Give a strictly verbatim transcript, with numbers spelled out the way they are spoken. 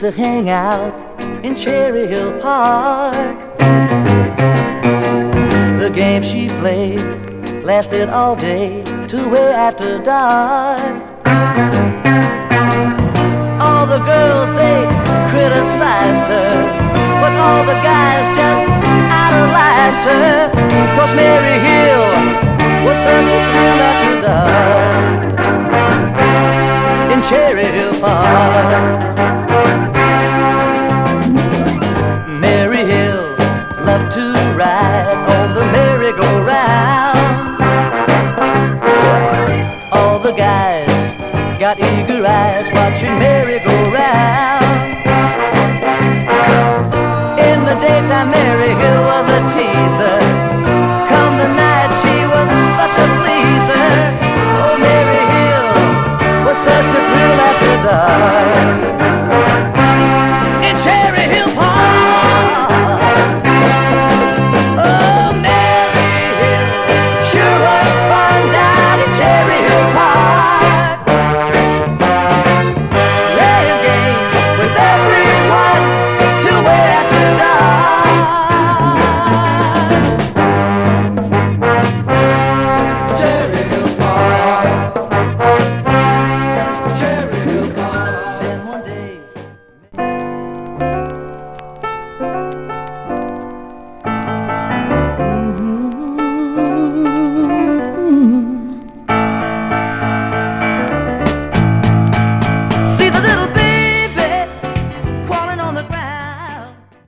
to hang out in Cherry Hill Park. The game she played lasted all day to way after dark. All the girls, they criticized her, but all the guys just idolized her. 'Cause Mary Hill was such a thrill after dark in Cherry Hill Park. Mary Hill loved to ride on the merry-go-round. All the guys got eager eyes watching Mary go round. In the daytime, Mary Hill was a teaser. Come the night, she was such a pleaser. Oh, Mary Hill was such a thrill after dark in Cherry Hill Park. Oh, Mary Hill sure was fun down in Cherry Hill Park. Playing games with everyone till way after dark.